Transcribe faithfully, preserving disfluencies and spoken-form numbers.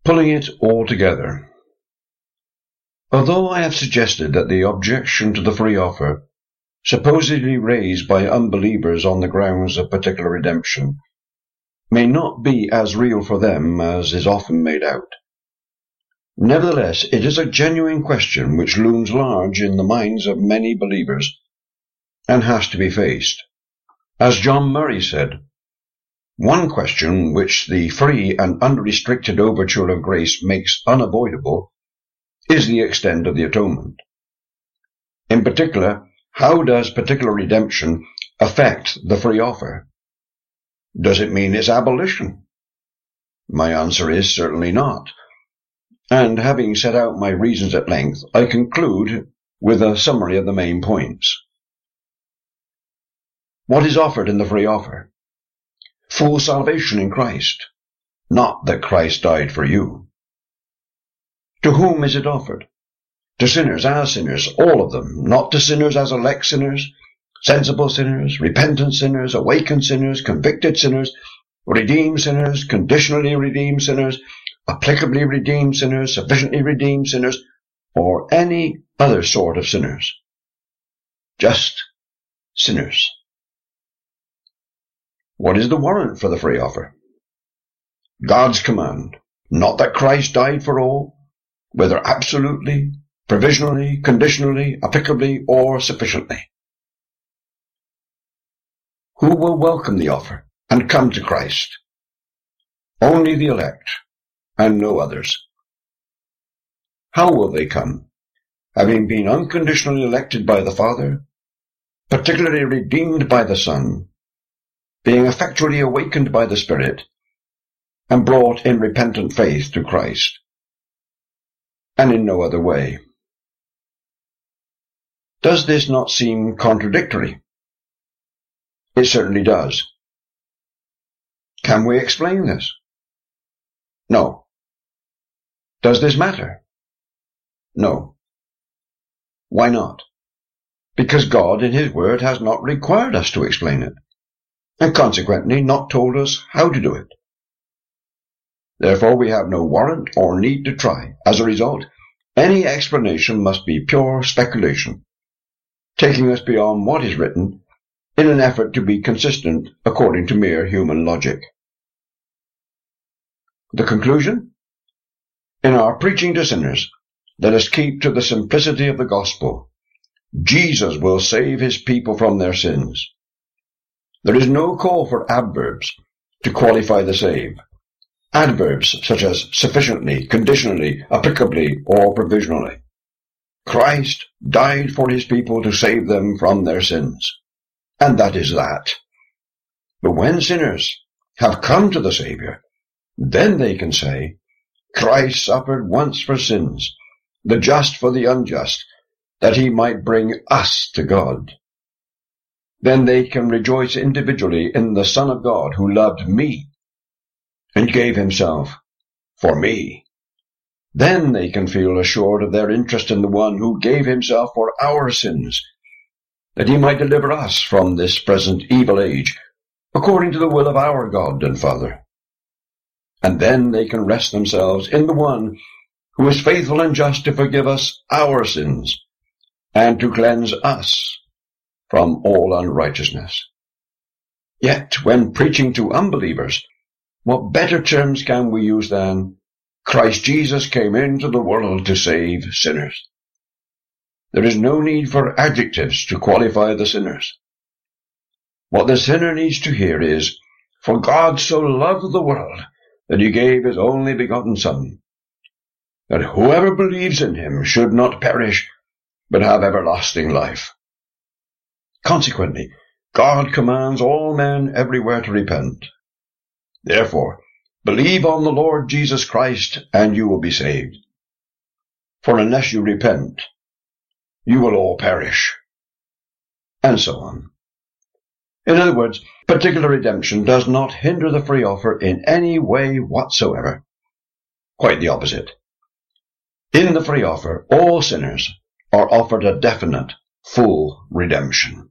Pulling it all together. Although I have suggested that the objection to the free offer, supposedly raised by unbelievers on the grounds of particular redemption, may not be as real for them as is often made out, nevertheless it is a genuine question which looms large in the minds of many believers and has to be faced. As John Murray said, one question which the free and unrestricted overture of grace makes unavoidable is the extent of the atonement. In particular, how does particular redemption affect the free offer? Does it mean its abolition? My answer is certainly not. And having set out my reasons at length, I conclude with a summary of the main points. What is offered in the free offer? Full salvation in Christ, not that Christ died for you. To whom is it offered? To sinners as sinners, all of them, not to sinners as elect sinners, sensible sinners, repentant sinners, awakened sinners, convicted sinners, redeemed sinners, conditionally redeemed sinners, applicably redeemed sinners, sufficiently redeemed sinners, or any other sort of sinners. Just sinners. What is the warrant for the free offer? God's command, not that Christ died for all, whether absolutely, provisionally, conditionally, applicably, or sufficiently. Who will welcome the offer and come to Christ? Only the elect, and no others. How will they come? Having been unconditionally elected by the Father, particularly redeemed by the Son, being effectually awakened by the Spirit, and brought in repentant faith to Christ, and in no other way. Does this not seem contradictory? It certainly does. Can we explain this? No. Does this matter? No. Why not? Because God in His Word has not required us to explain it, and consequently not told us how to do it. Therefore we have no warrant or need to try. As a result, any explanation must be pure speculation, taking us beyond what is written in an effort to be consistent according to mere human logic. The conclusion? In our preaching to sinners, let us keep to the simplicity of the gospel. Jesus will save His people from their sins. There is no call for adverbs to qualify the save. Adverbs such as sufficiently, conditionally, applicably, or provisionally. Christ died for His people to save them from their sins. And that is that. But when sinners have come to the Saviour, then they can say, Christ suffered once for sins, the just for the unjust, that He might bring us to God. Then they can rejoice individually in the Son of God who loved me and gave Himself for me. Then they can feel assured of their interest in the One who gave Himself for our sins, that He might deliver us from this present evil age, according to the will of our God and Father. And then they can rest themselves in the One who is faithful and just to forgive us our sins, and to cleanse us from all unrighteousness. Yet, when preaching to unbelievers, what better terms can we use than, Christ Jesus came into the world to save sinners? There is no need for adjectives to qualify the sinners. What the sinner needs to hear is, for God so loved the world that He gave His only begotten Son, that whoever believes in Him should not perish, but have everlasting life. Consequently, God commands all men everywhere to repent. Therefore, believe on the Lord Jesus Christ, and you will be saved. For unless you repent, you will all perish. And so on. In other words, particular redemption does not hinder the free offer in any way whatsoever. Quite the opposite. In the free offer, all sinners are offered a definite, full redemption.